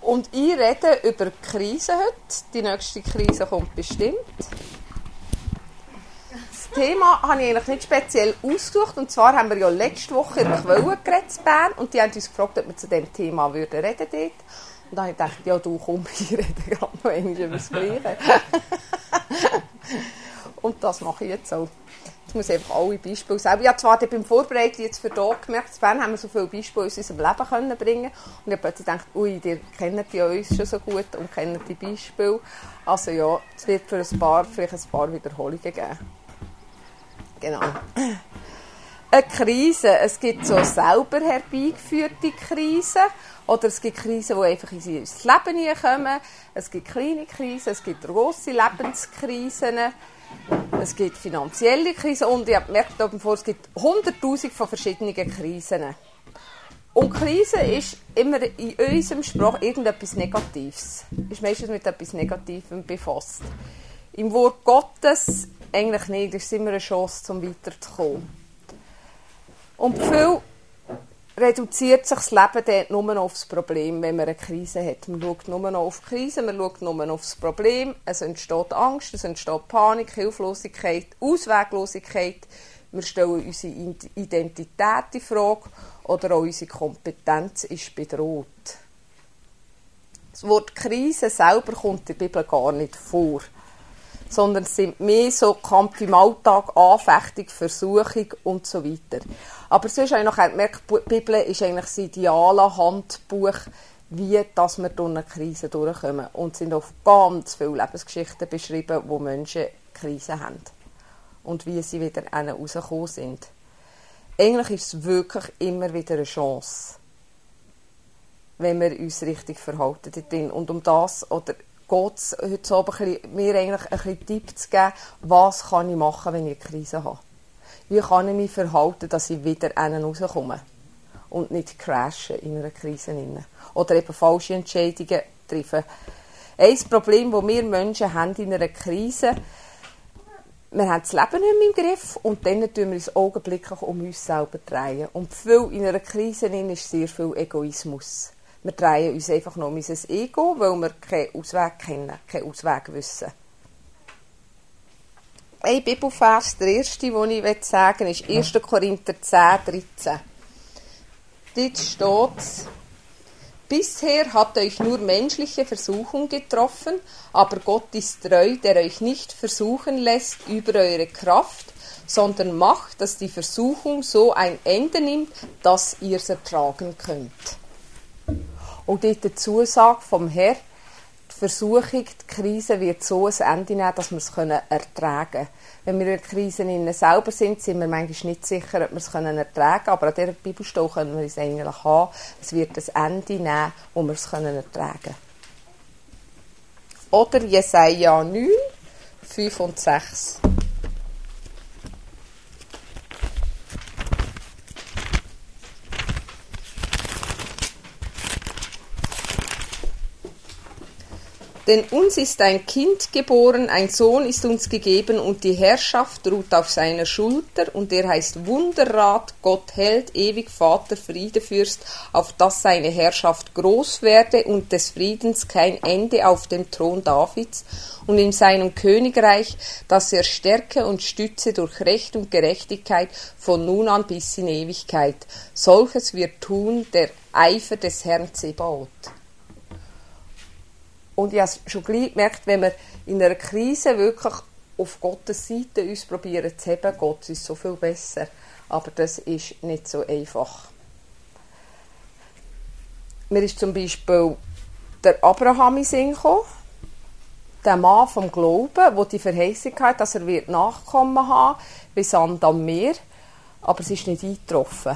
Und ich rede über die Krise heute. Die nächste Krise kommt bestimmt. Das Thema habe ich eigentlich nicht speziell ausgesucht. Und zwar haben wir ja letzte Woche in der Quelle geredet in Bern. Und die haben uns gefragt, ob wir zu diesem Thema reden würden. Und dann habe ich gedacht, ja du, komm, ich rede gerade noch einmal über das Gleiche. Und das mache ich jetzt auch. Jetzt muss ich einfach alle Beispiele selber. Ich habe zwar beim Vorbereiten jetzt für hier gemerkt, in Bern haben wir so viele Beispiele aus unserem Leben können bringen. Und ich habe plötzlich gedacht, ui, ihr kennt ja uns schon so gut und kennt die Beispiele. Also ja, es wird für vielleicht ein paar Wiederholungen geben. Genau. Eine Krise. Es gibt so selber herbeigeführte Krisen. Oder es gibt Krisen, die einfach in unser Leben hineinkommen. Es gibt kleine Krisen, es gibt grosse Lebenskrisen. Es gibt finanzielle Krisen und ich habe gemerkt, es gibt 100'000 von verschiedenen Krisen. Und Krise ist immer in unserem Sprach irgendetwas Negatives. Ist meistens mit etwas Negativem befasst. Im Wort Gottes eigentlich nicht, das ist immer eine Chance, um weiterzukommen. Und viel reduziert sich das Leben dort nur noch auf das Problem, wenn man eine Krise hat. Man schaut nur noch auf die Krise, man schaut nur noch auf das Problem. Es entsteht Angst, es entsteht Panik, Hilflosigkeit, Ausweglosigkeit. Wir stellen unsere Identität in Frage oder auch unsere Kompetenz ist bedroht. Das Wort Krise selber kommt in der Bibel gar nicht vor, sondern es sind mehr so Kampf im Alltag, Anfechtung, Versuchung und so weiter. Aber sonst habe ich nachher gemerkt, die Bibel ist eigentlich das ideale Handbuch, wie dass wir durch eine Krise durchkommen. Und es sind auf ganz viele Lebensgeschichten beschrieben, wo Menschen Krisen haben. Und wie sie wieder rausgekommen sind. Eigentlich ist es wirklich immer wieder eine Chance, wenn wir uns richtig verhalten drin. Und um das, oder geht es heute Abend mir eigentlich ein bisschen Tipp zu geben, was kann ich machen, wenn ich eine Krise habe. Wie kann ich mich verhalten, dass ich wieder rauskomme und nicht crashen in einer Krise. Oder eben falsche Entscheidungen treffen. Ein Problem, das wir Menschen haben in einer Krise, wir haben das Leben nicht mehr im Griff und dann drehen wir uns augenblicklich um uns selber drehen. Und viel in einer Krise ist sehr viel Egoismus. Wir drehen uns einfach nur um unser Ego, weil wir keinen Ausweg kennen, keinen Ausweg wissen. Ein Bibelvers, der erste, den ich sagen will, ist 1. Korinther 10,13. Dort steht: Bisher hat euch nur menschliche Versuchung getroffen, aber Gott ist treu, der euch nicht versuchen lässt über eure Kraft, sondern macht, dass die Versuchung so ein Ende nimmt, dass ihr es ertragen könnt. Und dort die Zusage vom Herrn, die Versuchung, die Krise wird so ein Ende nehmen, dass wir es ertragen können. Wenn wir in der Krise selber sind wir manchmal nicht sicher, ob wir es ertragen können, aber an dieser Bibelstelle können wir es eigentlich haben. Es wird ein Ende nehmen, wo wir es ertragen können. Oder Jesaja 9, 5 und 6. Denn uns ist ein Kind geboren, ein Sohn ist uns gegeben und die Herrschaft ruht auf seiner Schulter und er heißt Wunderrat, Gott Held, ewig Vater, Friedefürst, auf dass seine Herrschaft groß werde und des Friedens kein Ende auf dem Thron Davids und in seinem Königreich, dass er stärke und stütze durch Recht und Gerechtigkeit von nun an bis in Ewigkeit. Solches wird tun der Eifer des Herrn Zebaoth. Und ich habe schon gleich gemerkt, wenn wir in einer Krise wirklich auf Gottes Seite uns probieren zu heben, Gott ist so viel besser. Aber das ist nicht so einfach. Mir ist zum Beispiel der Abraham in den Sinn gekommen, der Mann vom Glauben, der die Verheißung hat, dass er Nachkommen haben wird, wie Sand am Meer. Aber es ist nicht eingetroffen.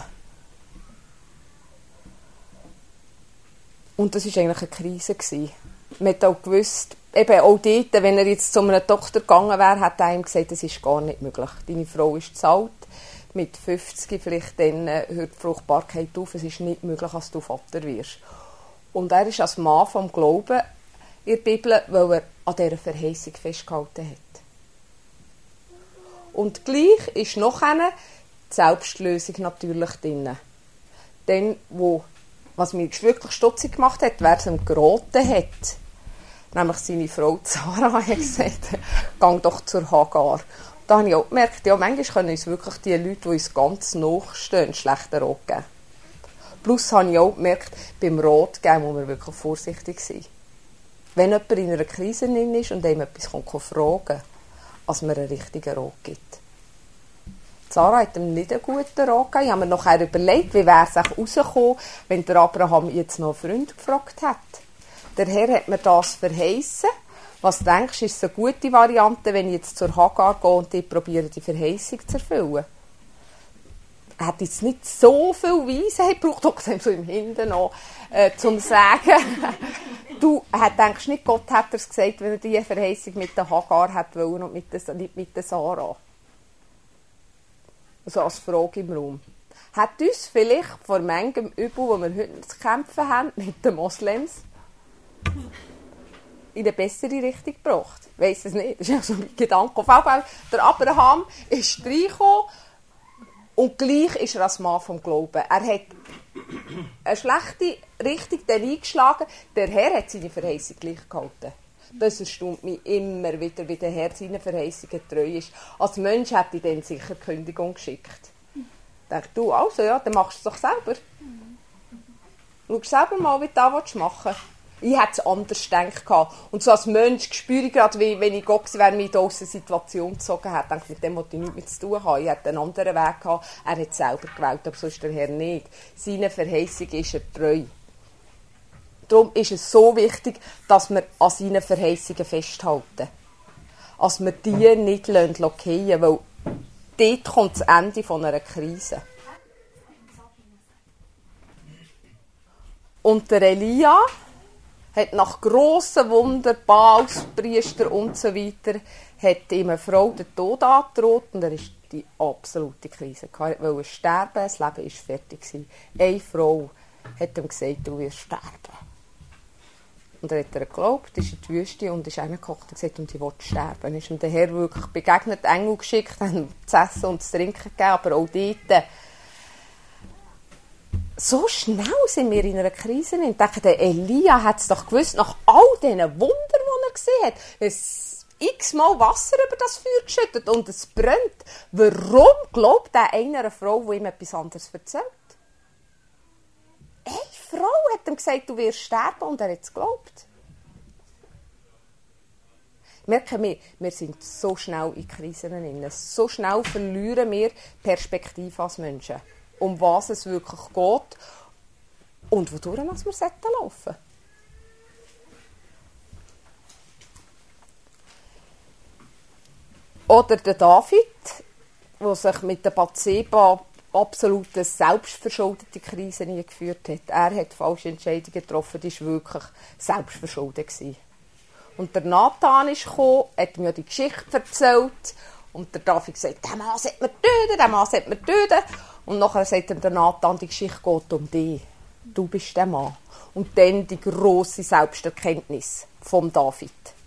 Und das war eigentlich eine Krise gewesen. Man hat auch gewusst, eben auch dort, wenn er jetzt zu einer Tochter gegangen wäre, hat er ihm gesagt, das ist gar nicht möglich. Deine Frau ist zu alt, mit 50 vielleicht dann hört die Fruchtbarkeit auf, es ist nicht möglich, dass du Vater wirst. Und er ist als Mann vom Glauben in der Bibel, weil er an dieser Verheißung festgehalten hat. Und gleich ist noch die Selbstlösung natürlich drin. Dann, wo Was mich wirklich stutzig gemacht hat, wer es ihm geraten hat, nämlich seine Frau Sarah, hat gesagt, geh doch zur Hagar. Da habe ich auch gemerkt, ja, manchmal können uns wirklich die Leute, die uns ganz nachstehen, schlechten Rat geben. Plus habe ich auch gemerkt, beim Rat geben muss man wirklich vorsichtig sein. Wenn jemand in einer Krise ist und einem etwas fragen kann, als man einen richtigen Rat gibt. Sarah hat ihm nicht einen guten Rat gegeben. Ich habe mir nachher überlegt, wie wäre es rausgekommen, wenn der Abraham jetzt noch einen Freund gefragt hätte. Der Herr hat mir das verheißen. Was denkst du, ist es eine gute Variante, wenn ich jetzt zur Hagar gehe und die probiere, die Verheißung zu erfüllen? Er hat jetzt nicht so viel Weisheit gebraucht, auch so im Hinten noch, zum sagen. Du denkst nicht, Gott hat es gesagt, wenn er diese Verheißung mit der Hagar hat wollen und nicht mit der Sarah. Also als Frage im Raum. Hat uns vielleicht vor manchem Übel, das wir heute zu kämpfen haben, mit den Moslems, in eine bessere Richtung gebracht? Ich weiss es nicht. Das ist ja so ein Gedanke. Auf jeden Fall, der Abraham ist reingekommen und gleich ist er als Mann vom Glauben. Er hat eine schlechte Richtung dann eingeschlagen. Der Herr hat seine Verheißung gleich gehalten. Das erstaunt mich immer wieder, wie der Herr seinen Verheißungen treu ist. Als Mensch hätte ich dann sicher Kündigung geschickt. Ich denke, du, also ja, dann machst du es doch selber. Schau selber mal, wie du das machen willst. Ich hätte es anders gedacht. Und so als Mensch spüre ich gerade, wie wenn ich Gott wäre, mich aus einer Situation gezogen hätte. Ich denke, mit dem wollte ich nichts mehr zu tun haben. Ich hätte einen anderen Weg gehabt. Er hat es selber gewählt, aber so ist der Herr nicht. Seine Verheißung ist er treu. Darum ist es so wichtig, dass wir an seinen Verheißungen festhalten. Dass wir die nicht fallen lassen, weil dort kommt das Ende von einer Krise. Und der Elia hat nach grossen Wundern, Baalspriester und so weiter, hat ihm eine Frau den Tod angedroht und er ist die absolute Krise. Er wollte sterben, das Leben war fertig. Eine Frau hat ihm gesagt, du wirst sterben. Und er hat geglaubt, ist in die Wüste und ist reingekocht und gesagt, und ich will sterben. Dann ist ihm der Herr wirklich begegnet, Engel geschickt, haben ihm zu essen und zu trinken gegeben, aber auch dort. So schnell sind wir in einer Krise. Ich denke, der Elia hat es doch gewusst, nach all diesen Wundern, die er gesehen hat, es x-mal Wasser über das Feuer geschüttet und es brennt. Warum glaubt er einer Frau, die ihm etwas anderes erzählt? Eine Frau hat ihm gesagt, du wirst sterben, und er hat es geglaubt. Merken wir sind so schnell in Krisen drin. So schnell verlieren wir Perspektive als Menschen. Um was es wirklich geht und wodurch wir laufen sollten. Oder der David, der sich mit der Bathseba absolut eine selbstverschuldete Krise eingeführt hat. Er hat falsche Entscheidungen getroffen, die war wirklich selbstverschuldet. Und der Nathan ist gekommen, hat mir die Geschichte erzählt und der David gesagt, der Mann sollte man töten. Und nachher sagt ihm der Nathan, die Geschichte geht um dich. Du bist der Mann. Und dann die grosse Selbsterkenntnis vom David.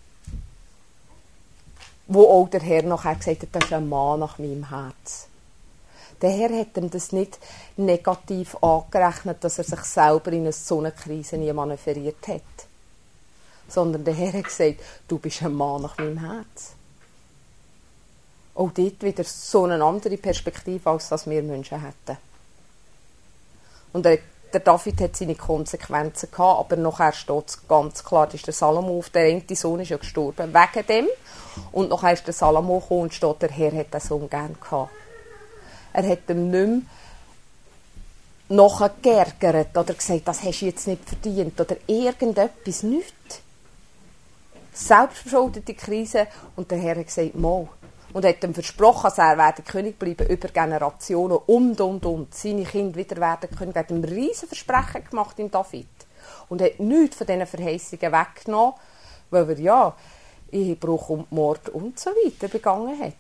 Wo auch der Herr nachher gesagt hat, das ist ein Mann nach meinem Herz. Der Herr hat ihm das nicht negativ angerechnet, dass er sich selber in so eine Krise nie manövriert hat. Sondern der Herr hat gesagt, du bist ein Mann nach meinem Herz. Auch dort wieder so eine andere Perspektive, als das wir Menschen hätten. Und der David hat seine Konsequenzen gehabt, aber nachher steht es ganz klar, das ist der Salomo, der eine Sohn ist ja gestorben, wegen dem. Und nachher ist der Salomo gekommen und steht, der Herr hat den Sohn gern gehabt. Er hat ihm nicht mehr nachher geärgert oder gesagt, das hast du jetzt nicht verdient oder irgendetwas, nichts. Selbstverschuldete Krise und der Herr hat gesagt, mal. Und hat ihm versprochen, dass er werde König bleiben über Generationen und. Seine Kinder wieder werden König. Er hat ein riesen Versprechen gemacht im David. Und hat nichts von diesen Verheißungen weggenommen, weil er ja Ehebruch und Mord und so weiter begangen hat.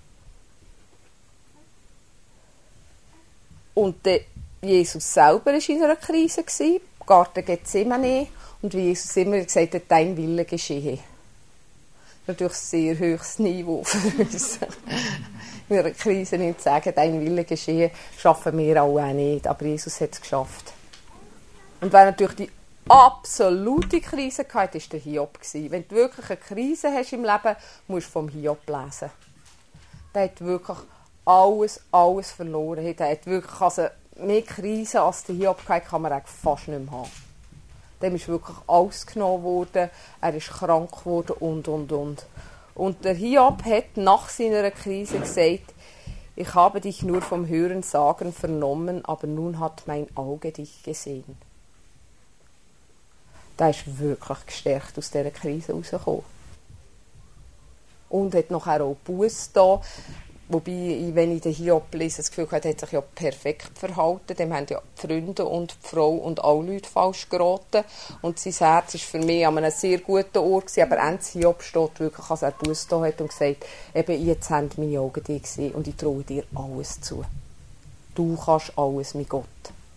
Und Jesus selber war in einer Krise, im Garten Gethsemane, und wie Jesus immer gesagt hat, dein Wille geschehe. Natürlich ein sehr hohes Niveau für uns. In einer Krise nicht zu sagen, dein Wille geschehe, schaffen wir alle auch nicht. Aber Jesus hat es geschafft. Und wer natürlich die absolute Krise hatte, war der Hiob. Wenn du wirklich eine Krise hast im Leben, musst du vom Hiob lesen. Der hat wirklich alles verloren. Der hat wirklich mehr Krise als der Hiob gehabt, kann man eigentlich fast nicht mehr haben. Dem ist wirklich alles genommen worden, er ist krank geworden und. Und der Hiob hat nach seiner Krise gesagt, ich habe dich nur vom Hörensagen vernommen, aber nun hat mein Auge dich gesehen. Der ist wirklich gestärkt aus dieser Krise rausgekommen. Und hat nachher auch Buße da. Wobei, wenn ich den Hiob lese, das Gefühl hatte, er hat sich ja perfekt verhalten. Dem haben ja die Freunde und die Frau und alle Leute falsch geraten. Und sein Herz war für mich an einem sehr guten Ort gewesen. Aber Ende Hiob steht wirklich, als er Buße da hat und gesagt, eben, jetzt haben meine Augen dich gesehen und ich traue dir alles zu. Du kannst alles, mein Gott.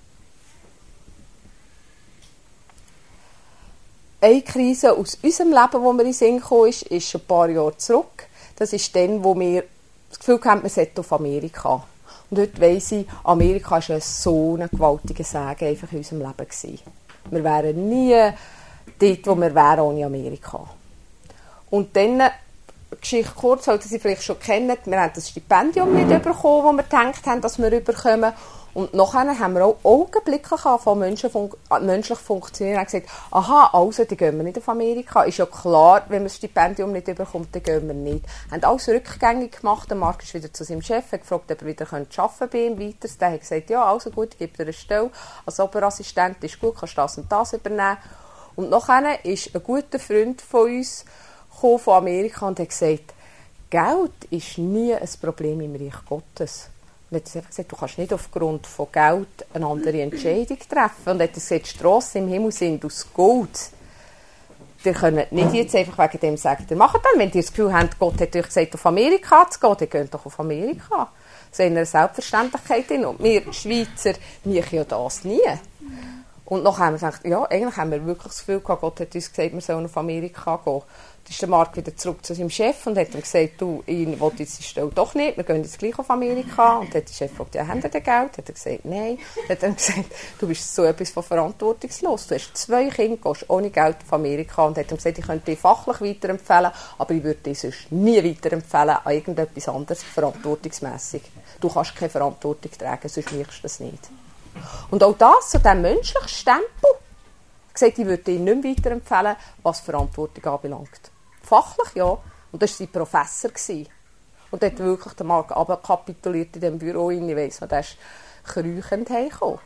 Eine Krise aus unserem Leben, die mir in den Sinn kam, ist schon ein paar Jahre zurück. Das ist dann, wo wir das Gefühl hatten, wir sollten auf Amerika. Und heute weiss ich, Amerika war so ein gewaltiger Segen einfach in unserem Leben gewesen. Wir wären nie dort, wo wir wären ohne Amerika. Und dann, Geschichte kurz, weil Sie vielleicht schon kennen, wir haben das Stipendium nicht bekommen, das wir gedacht haben, dass wir bekommen. Und nachher haben wir auch augenblicklich angefangen, menschlich funktionieren. Und gesagt, aha, also, dann gehen wir nicht auf Amerika. Ist ja klar, wenn man das Stipendium nicht bekommt, dann gehen wir nicht. Haben alles rückgängig gemacht. Der Marc ist wieder zu seinem Chef, hat gefragt, ob er wieder arbeiten bei ihm weiter. Der hat gesagt, ja, also gut, ich gebe dir eine Stelle. Als Oberassistent ist gut, kannst das und das übernehmen. Und nachher ist ein guter Freund von uns gekommen, von Amerika und hat gesagt, Geld ist nie ein Problem im Reich Gottes. Und er hat gesagt, du kannst nicht aufgrund von Geld eine andere Entscheidung treffen. Und er hat gesagt, die Strassen im Himmel sind aus Gold. Ihr könnt nicht jetzt einfach wegen dem sagen, ihr macht dann. Wenn ihr das Gefühl habt, Gott hat euch gesagt, auf Amerika zu gehen, dann geht doch auf Amerika. Das ist eine Selbstverständlichkeit drin. Und wir Schweizer machen ja das nie. Und nachher haben wir gedacht, ja, eigentlich haben wir wirklich das Gefühl gehabt, Gott hat uns gesagt, wir sollen auf Amerika gehen. Dann ist der Marc wieder zurück zu seinem Chef und hat ihm gesagt, du, ich will diese Stelle doch nicht, wir gehen jetzt gleich auf Amerika. Und dann hat der Chef gefragt, ja, habt ihr denn Geld? Hat er gesagt, nein. Dann hat er gesagt, du bist so etwas von verantwortungslos. Du hast 2 Kinder, gehst ohne Geld auf Amerika. Und hat ihm gesagt, ich könnte dich fachlich weiterempfehlen, aber ich würde dich sonst nie weiterempfehlen an irgendetwas anderes, verantwortungsmässig. Du kannst keine Verantwortung tragen, sonst machst du das nicht. Und auch das, so diesem menschlichen Stempel, gesagt, ich würde ihn nicht mehr weiterempfehlen, was Verantwortung anbelangt. Fachlich ja. Und das war sein Professor. Und er hat wirklich den Marc abkapituliert in diesem Büro. Ich weiss noch, der ist kräuchend heimgekommen.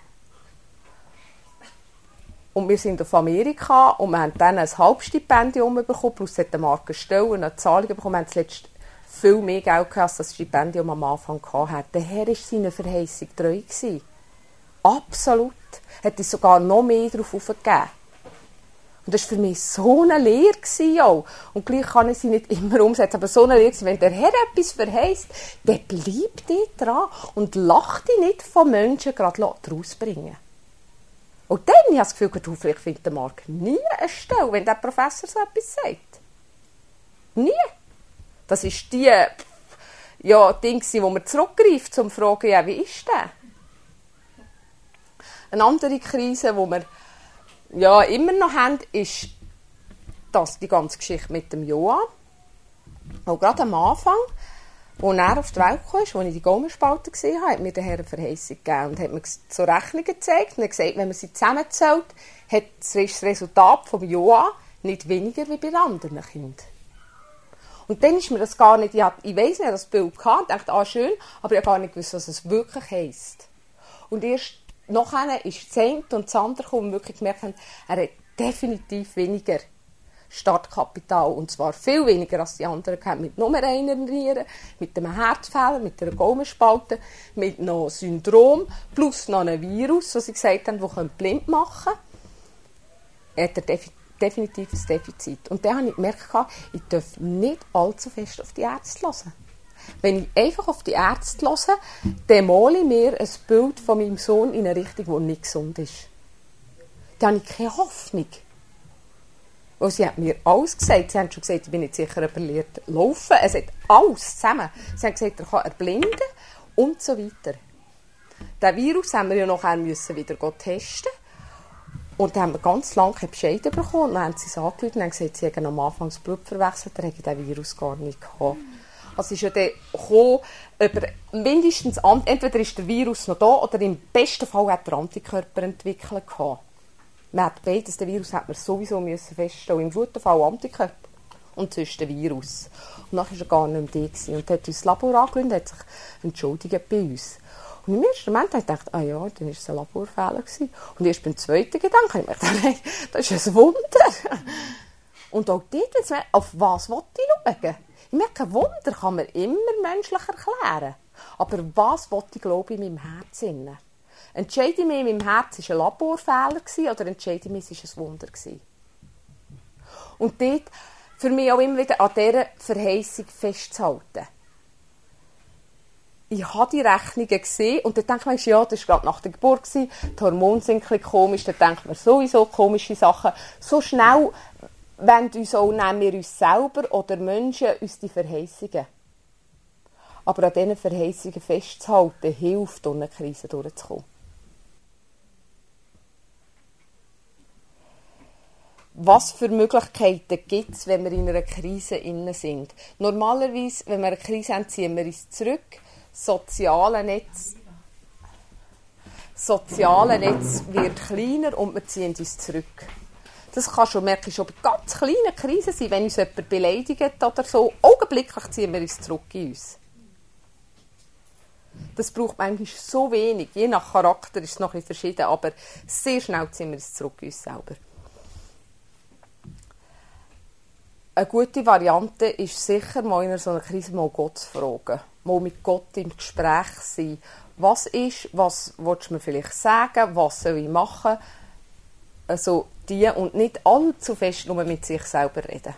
Und wir sind auf Amerika und wir haben dann ein Halbstipendium bekommen, plus hat der Marc eine Stelle und eine Zahlung bekommen. Wir haben zuletzt viel mehr Geld gehabt, als das Stipendium am Anfang hatte. Der Herr war seiner Verheißung treu gewesen. Absolut. Er hat uns sogar noch mehr darauf aufgegeben. Und das war für mich so eine Lehre auch. Und gleich kann ich sie nicht immer umsetzen, aber so eine Lehre, wenn der Herr etwas verheisst, dann bleibt dort dran und lacht dich nicht von Menschen gerade rausbringen. Und dann habe ich das Gefühl, du, vielleicht findet der Marc nie eine Stelle, wenn der Professor so etwas sagt. Nie. Das ist die Dinge, wo man zurückgreift, um zu fragen, ja, wie ist der? Eine andere Krise, die wir immer noch haben, ist die ganze Geschichte mit dem Joa. Auch gerade am Anfang, als er auf die Welt kam, als ich die Gaumenspalte gesehen habe, hat mir der Herr eine Verheißung gegeben und hat mir so Rechnungen gezeigt. Und er hat gesagt, wenn man sie zusammenzählt, hat das Resultat vom Joa nicht weniger wie bei anderen Kindern. Und dann ist mir das gar nicht, ich weiss nicht, das Bild gehabt, und dachte, schön, aber ich habe gar nicht gewusst, was es wirklich heisst. Und erst nachher ist das eine und das andere gekommen, und wir wirklich gemerkt haben, er hat definitiv weniger Startkapital. Und zwar viel weniger als die anderen gehabt. Mit nur einer Niere, mit einem Herzfehler, mit einer Gaumenspalte, mit noch Syndrom, plus noch einem Virus, was sie gesagt haben, das blind machen kann. Er hat definitiv ein Defizit. Und dann habe ich gemerkt, ich darf nicht allzu fest auf die Ärzte hören. Wenn ich einfach auf die Ärzte höre, dann male ich mir ein Bild von meinem Sohn in eine Richtung, die nicht gesund ist. Dann habe ich keine Hoffnung. Weil sie haben mir alles gesagt. Sie haben schon gesagt, ich bin nicht sicher, ob er lernt laufen. Es hat alles zusammen. Sie haben gesagt, er kann erblinden und so weiter. Den Virus haben wir ja nachher wieder testen. Und dann haben wir ganz lange keinen Bescheid bekommen. Und dann haben sie es angerufen und haben gesagt, sie hätten am Anfang das Blut verwechselt, dann hätte diesen Virus gar nicht gehabt. Also ist ja dann gekommen, über mindestens, entweder ist der Virus noch da oder im besten Fall hat der Antikörper entwickelt gehabt. Man hat beides, den Virus hat man sowieso müssen feststellen. Im guten Fall Antikörper und sonst der Virus. Und dann war er gar nicht mehr da. Und dann hat uns das Labor angerufen und hat sich entschuldigt bei uns. Und im ersten Moment habe ich gedacht, dann war es ein Laborfehler gewesen. Und erst beim zweiten Gedanken habe ich gedacht, nein, das ist ein Wunder. Und auch dort, auf was will ich schauen? Ich merke, ein Wunder kann man immer menschlich erklären. Aber was will ich, glaube ich, in meinem Herzen? Entscheide ich mich, in meinem Herzen, es war ein Laborfehler oder entscheide ich mich, es war ein Wunder? Und dort für mich auch immer wieder an dieser Verheißung festzuhalten. Ich habe die Rechnungen gesehen und dann denke ich mir, ja, das war gerade nach der Geburt, die Hormone sind ein bisschen komisch, dann denkt man sowieso komische Sachen. So schnell wollen uns auch, nehmen wir uns selber oder Menschen uns die Verheißungen. Aber an diesen Verheißungen festzuhalten, hilft, durch eine Krise durchzukommen. Was für Möglichkeiten gibt es, wenn wir in einer Krise innen sind? Normalerweise, wenn wir eine Krise haben, ziehen wir uns zurück. Soziale Netz wird kleiner und wir ziehen uns zurück. Das kann schon, merke ich, schon bei ganz kleinen Krisen sein, wenn uns jemand beleidigt oder so. Augenblicklich ziehen wir uns zurück in uns. Das braucht manchmal so wenig. Je nach Charakter ist es noch ein bisschen verschieden, aber sehr schnell ziehen wir uns zurück in uns selber. Eine gute Variante ist sicher, mal in so einer Krise mal Gott zu fragen. Mal mit Gott im Gespräch sein. Was ist, was willst du mir vielleicht sagen, was soll ich machen? Also und nicht allzu fest nur mit sich selber reden.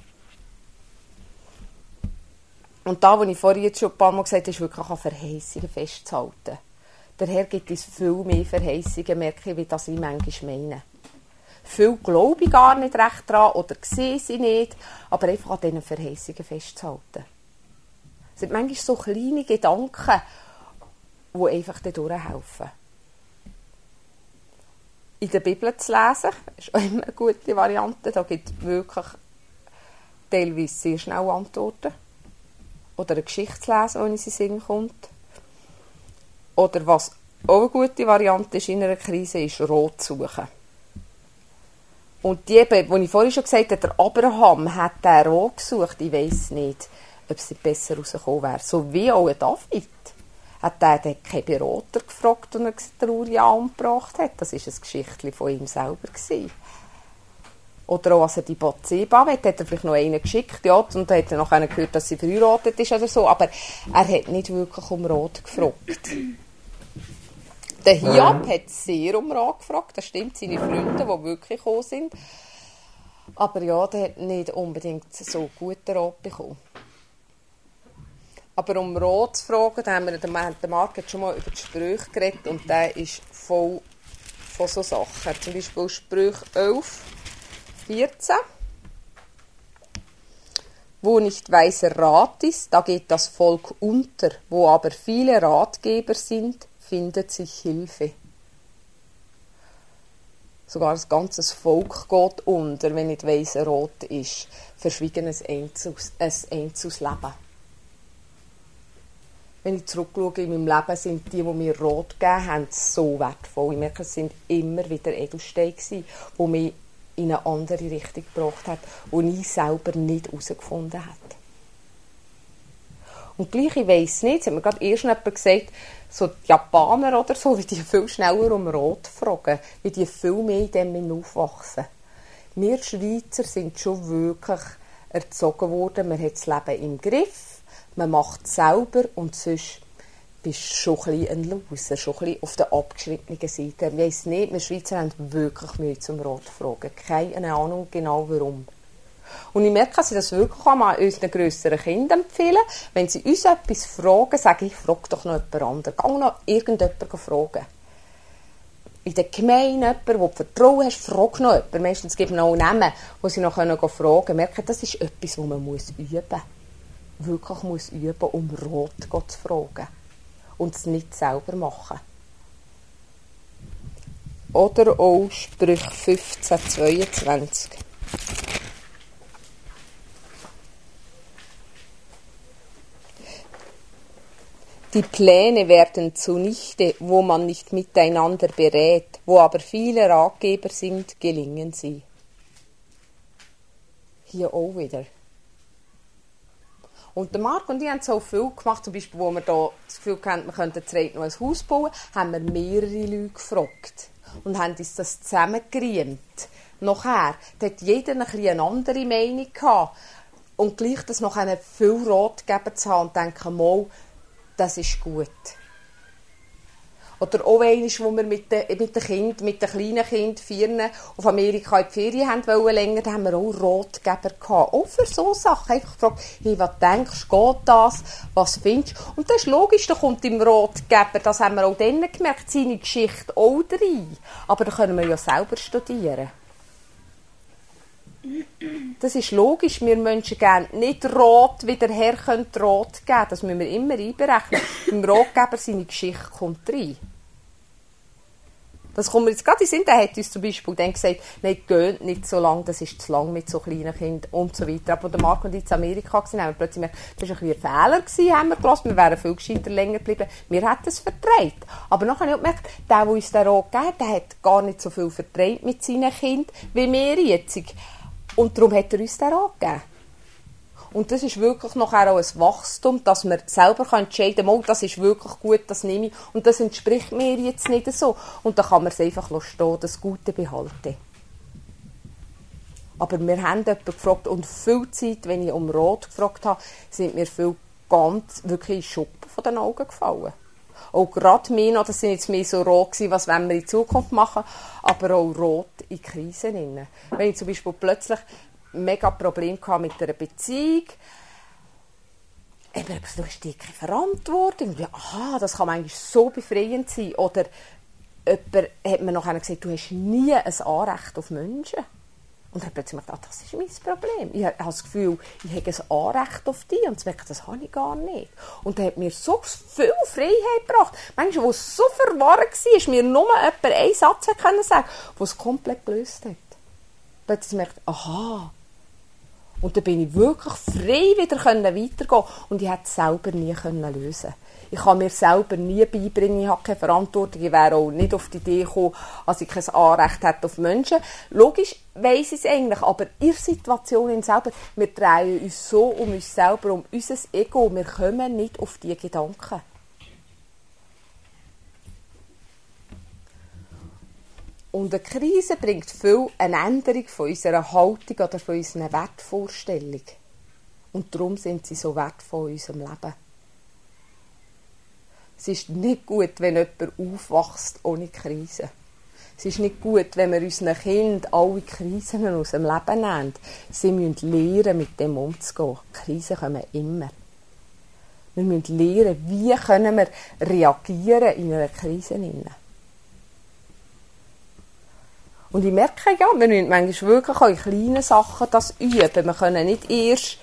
Und da, was ich vorhin jetzt schon ein paar Mal gesagt habe, ist wirklich an Verheißungen festzuhalten. Der Herr gibt uns viel mehr Verheißungen, merke ich, wie das ich manchmal meine. Viel glaube ich gar nicht recht dran oder sehe sie nicht, aber einfach an diesen Verheißungen festzuhalten. Es sind manchmal so kleine Gedanken, die einfach durchhelfen. In der Bibel zu lesen, ist auch immer eine gute Variante. Da gibt es wirklich teilweise sehr schnell Antworten. Oder eine Geschichte zu lesen, wenn es in den Sinn kommt. Oder was auch eine gute Variante ist in einer Krise, ist Rot suchen. Und die, die ich vorhin schon gesagt habe, der Abraham hat den Rot gesucht. Ich weiss nicht, ob es nicht besser rausgekommen wäre. So wie auch ein David. Hat er keinen Berater gefragt und er den Uria angebracht hat. Das war ein Geschichtchen von ihm selber. Oder auch, als er die Bathseba hat er vielleicht noch einen geschickt. Ja, und dann hat er noch einen gehört, dass sie verheiratet ist oder so. Aber er hat nicht wirklich um Rat gefragt. Der Hiob hat sehr um Rat gefragt. Das stimmt, seine Freunde, die wirklich gekommen sind. Aber ja, der hat nicht unbedingt so guten Rat bekommen. Aber um Rat zu fragen, da haben wir der Marc hat schon mal über die Sprüche geredet und der ist voll von so Sachen. Zum Beispiel Sprüche 11, 14. Wo nicht weiser Rat ist, da geht das Volk unter. Wo aber viele Ratgeber sind, findet sich Hilfe. Sogar das ganze Volk geht unter, wenn nicht weiser Rat ist. Verschwiegen ein einzelnes Leben. Wenn ich zurückschaue in meinem Leben, sind die mir Rat gegeben haben, so wertvoll. Ich merke, es sind immer wieder Edelsteine gewesen, die mich in eine andere Richtung gebracht hat, die ich selber nicht herausgefunden habe. Und gleich, ich weiss nicht, es hat mir gerade erst jemand gesagt, so die Japaner oder so, wie die viel schneller um Rat fragen, wie die viel mehr in dem aufwachsen. Wir Schweizer sind schon wirklich erzogen worden, man hat das Leben im Griff, man macht es selber und sonst bist du schon ein bisschen ein Loser, schon ein bisschen auf der abgeschrittenen Seite. Ich weiss nicht, wir Schweizer haben wirklich Mühe zum Rat fragen. Keine Ahnung genau warum. Und ich merke, dass ich das wirklich an unseren grösseren Kindern empfehlen. Wenn sie uns etwas fragen, sage ich, frag doch noch jemand anderen. Geh noch irgendjemanden fragen. In der Gemeinde jemanden, wo du Vertrauen hast, frag noch jemanden. Meistens gibt es noch Namen, wo sie noch fragen können. Ich merke, das ist etwas, was man üben muss. Wirklich muss üben, um Rat zu fragen. Und es nicht selber machen. Oder auch Sprüche 15,22. Die Pläne werden zunichte, wo man nicht miteinander berät, wo aber viele Ratgeber sind, gelingen sie. Hier auch wieder. Und der Marc und ich haben so viel gemacht, zum Beispiel, wo wir da das Gefühl hatten, wir könnten noch ein Haus bauen, haben wir mehrere Leute gefragt und haben uns das zusammengeriemt. Nachher hat jeder eine andere Meinung gehabt. Und gleich das noch viel Ratgeber zu haben und denken, mal, das ist gut. Oder auch einmal, wo wir mit den kleinen Kindern 4 auf Amerika in die Ferien wollten länger, da haben wir auch Ratgeber gehabt. Auch für so Sachen. Einfach gefragt, hey, was denkst du, geht das? Was findest du? Und das ist logisch, da kommt im Ratgeber, das haben wir auch dann gemerkt, seine Geschichte auch rein. Aber da können wir ja selber studieren. Das ist logisch, wir Menschen geben nicht Rat, wie der Herr könnte Rat geben. Das müssen wir immer einberechnen. Im Ratgeber seine Geschichte kommt rein. Das kommt mir jetzt gerade in den Sinn. Der hat uns zum Beispiel dann gesagt, nein, geht nicht so lange, das ist zu lang mit so kleinen Kindern und so weiter. Aber als der Marc und ich in Amerika waren, haben wir plötzlich gemerkt, das war ein bisschen ein Fehler gewesen, haben wir gelassen. Wir wären viel gescheiter länger geblieben. Wir hätten es vertreibt. Aber nachher habe ich gemerkt, der uns den Rat gegeben hat, der hat gar nicht so viel vertreibt mit seinen Kindern, wie wir jetzt. Und darum hat er uns den Rat gegeben. Und das ist wirklich nachher auch ein Wachstum, dass man selber entscheiden kann, das ist wirklich gut, das nehme ich. Und das entspricht mir jetzt nicht so. Und dann kann man es einfach stehen, das Gute behalten. Aber wir haben jemanden gefragt, und viel Zeit, wenn ich um Rat gefragt habe, sind mir viel ganz wirklich Schuppen von den Augen gefallen. Auch gerade mir noch, das sind jetzt mehr so Rat gewesen, was wollen wir in Zukunft machen, aber auch Rat in Krisen. Wenn ich zum Beispiel plötzlich mega Problem mit einer Beziehung, eben, du hast keine Verantwortung, ja, aha, das kann eigentlich so befreiend sein. Oder jemand hat mir nachher gesagt, du hast nie ein Anrecht auf Menschen. Und er hat plötzlich gedacht, das ist mein Problem. Ich habe das Gefühl, ich habe ein Anrecht auf dich. Und das habe ich gar nicht. Und er hat mir so viel Freiheit gebracht. Manchmal, wo es so verworren war, mir nur jemand einen Satz sagen können, der es komplett gelöst hat. Plötzlich merkt, aha. Und dann bin ich wirklich frei wieder weitergehen. Und ich hätte es selber nie lösen können. Ich kann mir selber nie beibringen, ich habe keine Verantwortung. Ich wäre auch nicht auf die Idee gekommen, dass ich kein Anrecht hätte auf Menschen. Logisch weiss ich es eigentlich, aber in der Situation selber, wir drehen uns so um uns selber, um unser Ego. Wir kommen nicht auf diese Gedanken. Und eine Krise bringt viel eine Änderung von unserer Haltung oder von unserer Wertvorstellung. Und darum sind sie so wertvoll in unserem Leben. Es ist nicht gut, wenn jemand aufwächst ohne Krise. Es ist nicht gut, wenn wir unseren Kindern alle Krisen aus dem Leben nehmen. Sie müssen lernen, mit dem umzugehen. Krisen kommen immer. Wir müssen lernen, wie können wir reagieren in einer Krise. Und ich merke ja, wir müssen manchmal wirklich auch in kleinen Sachen das üben. Wir können nicht erst,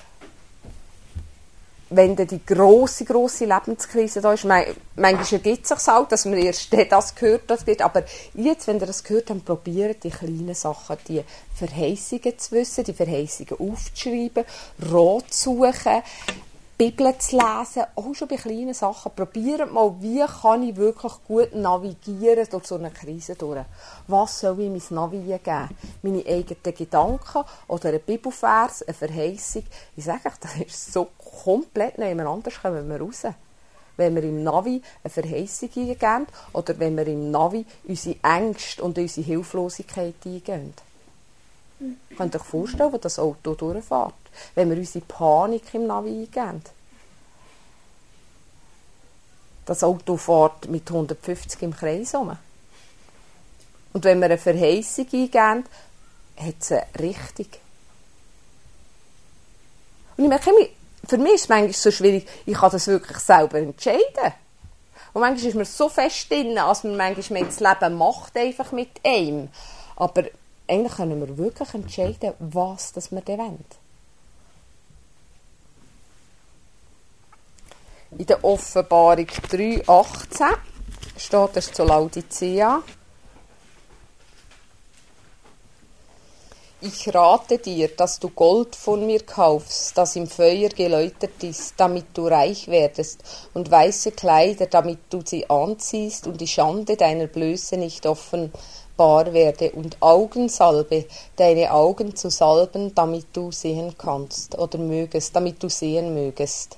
wenn dann die grosse Lebenskrise da ist, manchmal ergibt es sich halt, dass man erst das gehört, das geht. Aber jetzt, wenn ihr das gehört habt, probiert die kleinen Sachen, die Verheißungen zu wissen, die Verheißungen aufzuschreiben, Rat zu suchen, Bibel zu lesen, auch schon bei kleinen Sachen. Probiert mal, wie kann ich wirklich gut navigieren durch so eine Krise durch. Was soll ich mein Navi geben? Meine eigenen Gedanken oder ein Bibelvers, eine Verheißung? Ich sage euch, das ist so komplett neu. Anders kommen wir raus. Wenn wir im Navi eine Verheißung eingeben oder wenn wir im Navi unsere Ängste und unsere Hilflosigkeit eingeben. Könnt ihr euch vorstellen, wo das Auto durchfährt? Wenn wir unsere Panik im Navi eingeben. Das Auto fährt mit 150 im Kreis rum. Und wenn wir eine Verheißung eingeben, hat es eine Richtung. Und ich merke, für mich ist es manchmal so schwierig, ich kann das wirklich selber entscheiden. Und manchmal ist man so fest drin, als man manchmal das Leben macht, einfach mit einem. Aber eigentlich können wir wirklich entscheiden, was das wir dann wollen. In der Offenbarung 3,18 steht es zu Laodicea. Ich rate dir, dass du Gold von mir kaufst, das im Feuer geläutert ist, damit du reich werdest, und weiße Kleider, damit du sie anziehst und die Schande deiner Blöße nicht offenbar werde, und Augensalbe, deine Augen zu salben, damit du sehen kannst oder mögest, damit du sehen mögest.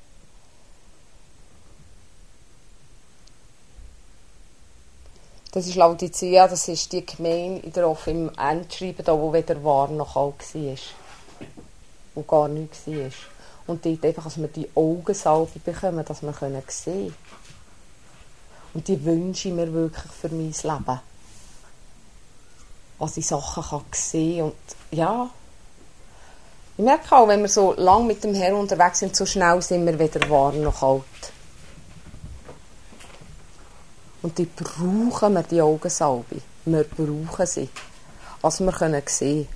Das ist Laodicea, das ist die Gemeinde im Endschreiben, da, wo weder warm noch kalt war. Wo gar nichts war. Und dort einfach, dass wir die Augensalbe bekommen, dass wir sehen können. Und die wünsche ich mir wirklich für mein Leben. Was ich Sachen kann sehen. Und ja, ich merke auch, wenn wir so lange mit dem Herrn unterwegs sind, so schnell sind wir weder warm noch kalt. Und die brauchen wir, die Augensalbe. Wir brauchen sie. Was wir sehen können.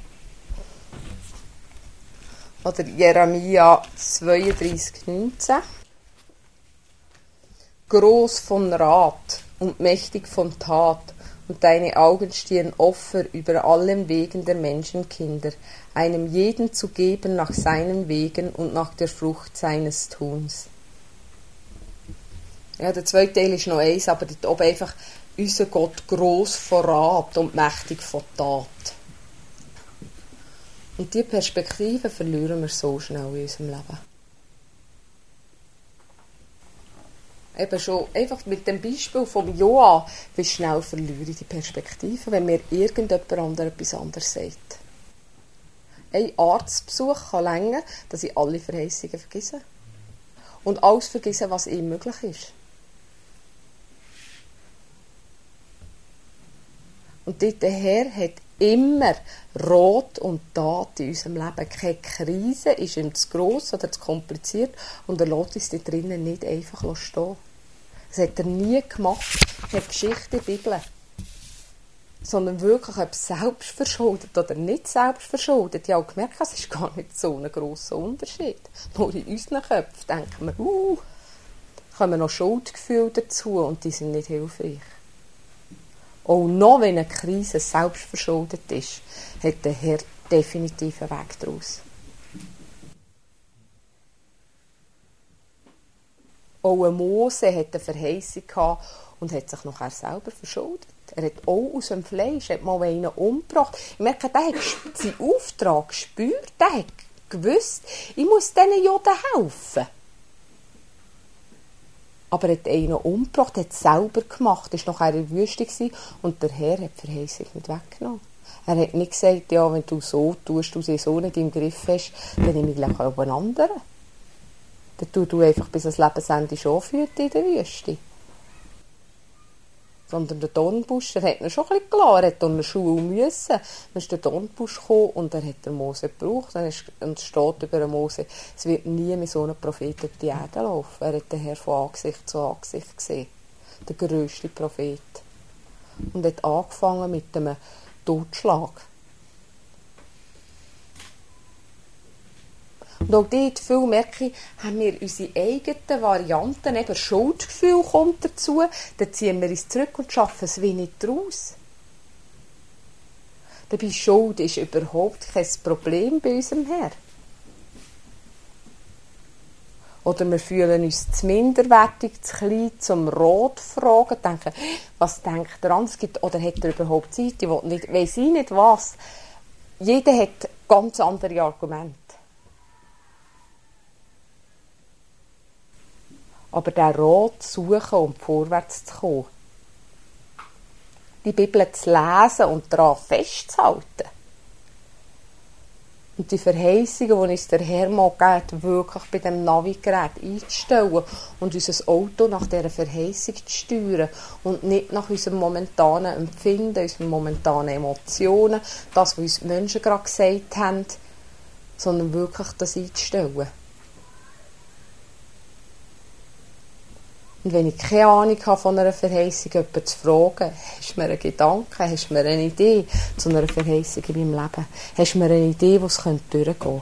Oder Jeremia 32,19. Groß von Rat und mächtig von Tat, und deine Augen stehen Opfer über allen Wegen der Menschenkinder, einem jeden zu geben nach seinen Wegen und nach der Frucht seines Tuns. Ja, der zweite Teil ist noch eins, aber dort oben einfach unser Gott gross von Rat und mächtig von Tat. Und diese Perspektive verlieren wir so schnell in unserem Leben. Eben schon einfach mit dem Beispiel vom Joa, wie schnell verliere ich die Perspektive, wenn mir irgendjemand anderes etwas anderes sagt. Ein Arztbesuch kann länger, dass ich alle Verheißungen vergesse. Und alles vergesse, was ihm möglich ist. Und der Herr hat immer Rat und Tat in unserem Leben. Keine Krise ist ihm zu gross oder zu kompliziert und er lässt uns da drinnen nicht einfach stehen. Das hat er nie gemacht. Er hat Geschichte, Bibel. Sondern wirklich, ob selbst verschuldet oder nicht selbst verschuldet. Ich habe auch gemerkt, es ist gar nicht so ein grosser Unterschied. Nur in unseren Köpfen denken wir, kommen noch Schuldgefühle dazu und die sind nicht hilfreich. Auch noch, wenn eine Krise selbst verschuldet ist, hat der Herr definitiv einen Weg daraus. Auch ein Mose hatte eine Verheißung gehabt und hat sich nachher selber verschuldet. Er hat auch aus dem Fleisch mal einen umgebracht. Ich merke, der hat seinen Auftrag gespürt, der hat gewusst, ich muss diesen Juden helfen. Aber er hat einen umgebracht, hat es selber gemacht, er war nachher in der Wüste und der Herr hat die Verheißung nicht weggenommen. Er hat nicht gesagt, ja, wenn du so tust, du sie so nicht im Griff hast, dann nehme ich gleich auf einen anderen. Dann tu einfach bis ans Lebensende schon führt in der Wüste. Sondern der Dornbusch, er hat ihn schon ein bisschen gelassen, er hat unter Schuhe müssen. Dann ist der Dornbusch gekommen und er hat den Mose gebraucht. Und es steht über den Mose, es wird nie mit so einem Propheten auf die Erde laufen. Er hat den Herrn von Angesicht zu Angesicht gesehen. Der grösste Prophet. Und hat angefangen mit einem Totschlag. Und auch dort, viel merke ich, haben wir unsere eigenen Varianten, eben Schuldgefühl kommt dazu, dann ziehen wir uns zurück und schaffen es wie nicht raus. Dabei Schuld ist überhaupt kein Problem bei unserem Herr. Oder wir fühlen uns zu minderwertig, zu klein, zum Rat fragen, denken, was denkt er an? Oder hat er überhaupt Zeit? Ich weiss nicht was. Jeder hat ganz andere Argumente. Aber den Rat zu suchen, um vorwärts zu kommen. Die Bibel zu lesen und daran festzuhalten. Und die Verheißungen, die uns der Herr mal gibt, wirklich bei dem Navigerät einzustellen und unser Auto nach dieser Verheißung zu steuern und nicht nach unserem momentanen Empfinden, unseren momentanen Emotionen, das, was uns die Menschen gerade gesagt haben, sondern wirklich das einzustellen. Und wenn ich keine Ahnung habe von einer Verheißung, jemanden zu fragen, hast du mir einen Gedanken, hast du mir eine Idee zu einer Verheißung in meinem Leben? Hast du mir eine Idee, wo es durchgehen könnte?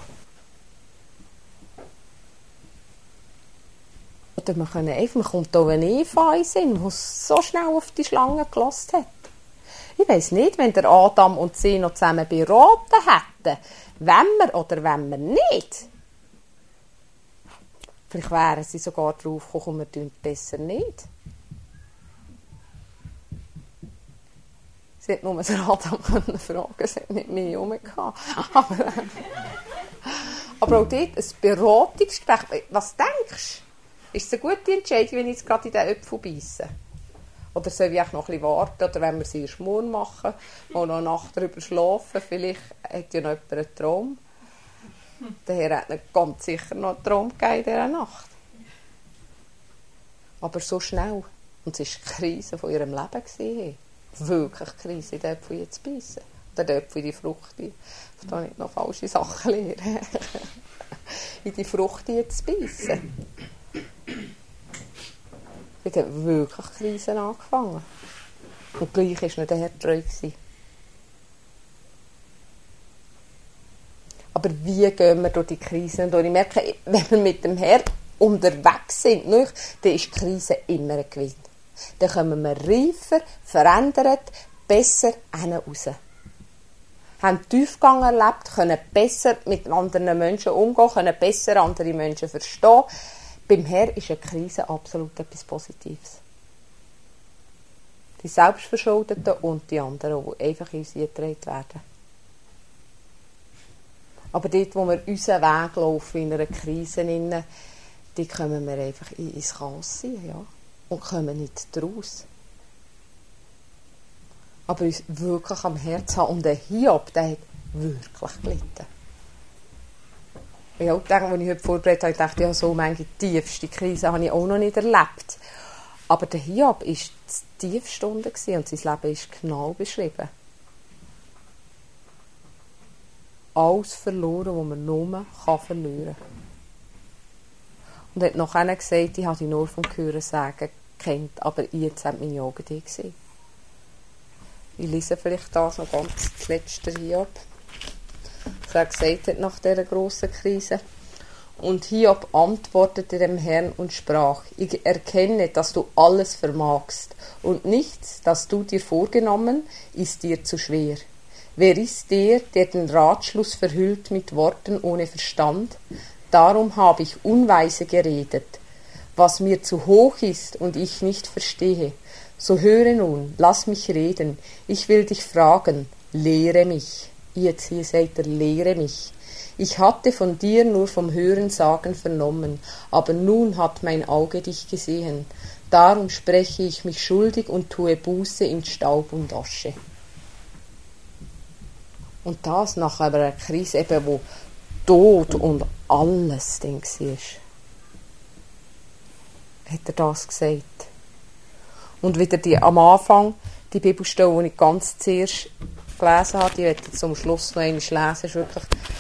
Oder man kommt auch ein Eva in den Sinn, der so schnell auf die Schlange gelassen hat. Ich weiss nicht, wenn der Adam und sie noch zusammen beraten hätten, wenn wir oder wenn wir nicht. Vielleicht wären sie sogar drauf gekommen, wir tun es besser nicht. Sie hat nur den Adam fragen, sie hat nicht mehr rumgehabt. Aber auch dort ein Beratungsgespräch. Was denkst du? Ist es eine gute Entscheidung, wenn ich jetzt gerade in den Apfel beisse? Oder soll ich auch noch ein bisschen warten? Oder wenn wir sie erst morgen machen, mal noch eine Nacht darüber schlafen? Vielleicht hat ja noch jemand einen Traum. Der Herr hat nicht ganz sicher noch einen Traum gegeben in dieser Nacht. Aber so schnell. Und es war die Krise von ihrem Leben. Wirklich die Krise, in den Äpfel zu beißen. Oder die Äpfel in die Frucht. Ich darf da nicht noch falsche Sachen lernen. In die Frucht zu beißen. Es hat wirklich Krisen angefangen. Und gleich war nicht der Herr treu gewesen. Aber wie gehen wir durch die Krisen durch? Ich merke, wenn wir mit dem Herrn unterwegs sind, dann ist die Krise immer ein Gewinn. Dann kommen wir reifer, verändert, besser raus. Haben Tiefgang erlebt, können besser mit anderen Menschen umgehen, können besser andere Menschen verstehen. Beim Herrn ist eine Krise absolut etwas Positives. Die Selbstverschuldeten und die anderen, die einfach in uns eingetragen werden. Aber dort, wo wir unseren Weg laufen, in einer Krise, die kommen wir einfach ins Chaos sein, ja, und kommen nicht daraus. Aber uns wirklich am Herzen haben. Und der Hiob, der hat wirklich gelitten. Ich habe gedacht, als ich heute vorbereitet habe, dachte ja, so manche tiefste Krise habe ich auch noch nicht erlebt. Aber der Hiob war die Tiefstunde und sein Leben ist genau beschrieben. Alles verloren, was man nur verlieren kann. Und er hat nachher gesagt, ich habe dich nur vom Hören sagen gekannt, aber jetzt haben meine Augen dich gesehen. Ich lese vielleicht das noch ganz das letzte Hiob. Was er gesagt hat nach dieser grossen Krise. Und Hiob antwortete dem Herrn und sprach: Ich erkenne, dass du alles vermagst, und nichts, das du dir vorgenommen, ist dir zu schwer. Wer ist der den Ratschluss verhüllt mit Worten ohne Verstand? Darum habe ich unweise geredet, was mir zu hoch ist und ich nicht verstehe. So höre nun, lass mich reden, ich will dich fragen, lehre mich. Jetzt hier sagt er, lehre mich. Ich hatte von dir nur vom Hörensagen vernommen, aber nun hat mein Auge dich gesehen. Darum spreche ich mich schuldig und tue Buße in Staub und Asche. Und das nach einer Krise, eben, wo Tod und alles drin war, hat er das gesagt. Und wieder am Anfang, die Bibelstelle, die ich ganz zuerst gelesen habe, die werde ich zum Schluss noch einmal lesen, ist wirklich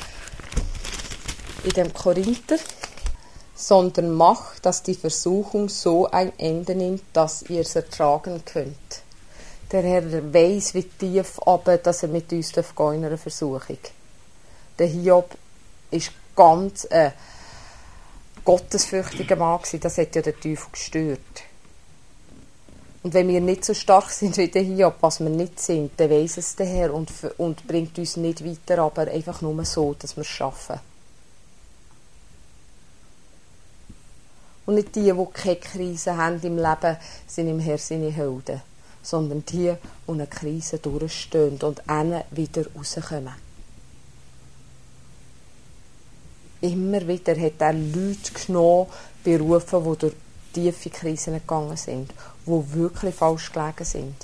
in dem Korinther. Sondern macht, dass die Versuchung so ein Ende nimmt, dass ihr es ertragen könnt. Der Herr weiss, wie tief aber, dass er mit uns gehen in einer Versuchung. Der Hiob war ganz gottesfürchtiger Mann gewesen. Das hat ja der Teufel gestört. Und wenn wir nicht so stark sind wie der Hiob, was wir nicht sind, dann weiss es der Herr und bringt uns nicht weiter, aber einfach nur so, dass wir es schaffen. Und nicht die keine Krise haben im Leben, sind im Herrn seine Helden, sondern die, die eine Krise durchstehen und dann wieder rauskommen. Immer wieder hat er Leute genommen, berufen, die durch tiefe Krisen gegangen sind, die wirklich falsch gelegen sind.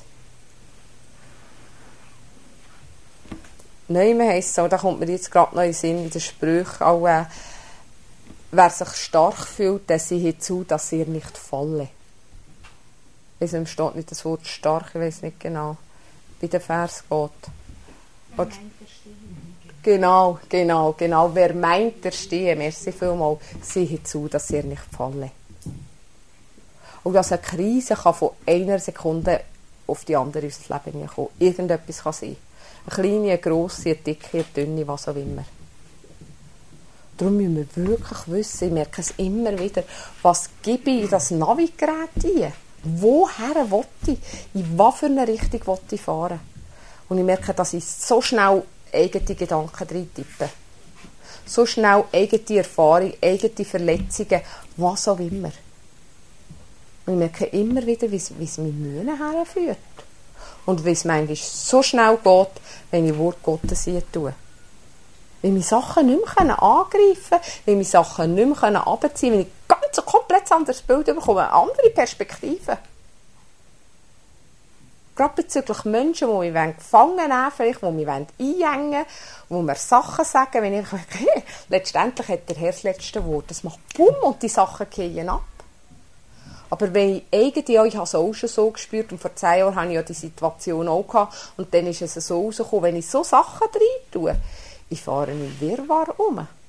Neumann heisst es auch, da kommt mir jetzt gerade noch in den Sinn, in den Sprüchen auch, wer sich stark fühlt, der siehe zu, dass er nicht falle. Es steht nicht das Wort stark, ich weiß nicht genau, wie der Vers geht. Genau. Wer meint, er stehe, merci vielmals, siehe zu, dass er nicht falle. Und dass eine Krise kann von einer Sekunde auf die andere ins Leben kommen. Irgendetwas kann sein. Eine kleine, eine grosse, eine dicke, eine dünne, was auch immer. Darum müssen wir wirklich wissen, ich merke es immer wieder, was gebe ich in das Navigerät ein? Woher will ich? In was für eine Richtung will ich fahren? Und ich merke, dass ich so schnell eigene Gedanken reintippe. So schnell eigene Erfahrungen, eigene Verletzungen, was auch immer. Und ich merke immer wieder, wie es mich Mühen herführt. Und wie es manchmal so schnell geht, wenn ich Wort Gottes hier tue. Weil mich Sachen nicht mehr angreifen können, weil mich Sachen nicht mehr runterziehen können, weil ich ganz ein komplett anderes Bild bekomme, eine andere Perspektive. Gerade bezüglich Menschen, die mich gefangen nehmen, vielleicht, die mich einengen wollen, die mir Sachen sagen, wenn ich denke, hey, letztendlich hat der Herr das letzte Wort. Das macht Bumm und die Sachen gehen ab. Aber wenn ich irgendwie, ich habe es auch schon so gespürt, und vor 10 Jahren hatte ich ja die Situation auch gehabt, und dann ist es so rausgekommen, wenn ich so Sachen rein tue, ich fahre im Wirrwarr um.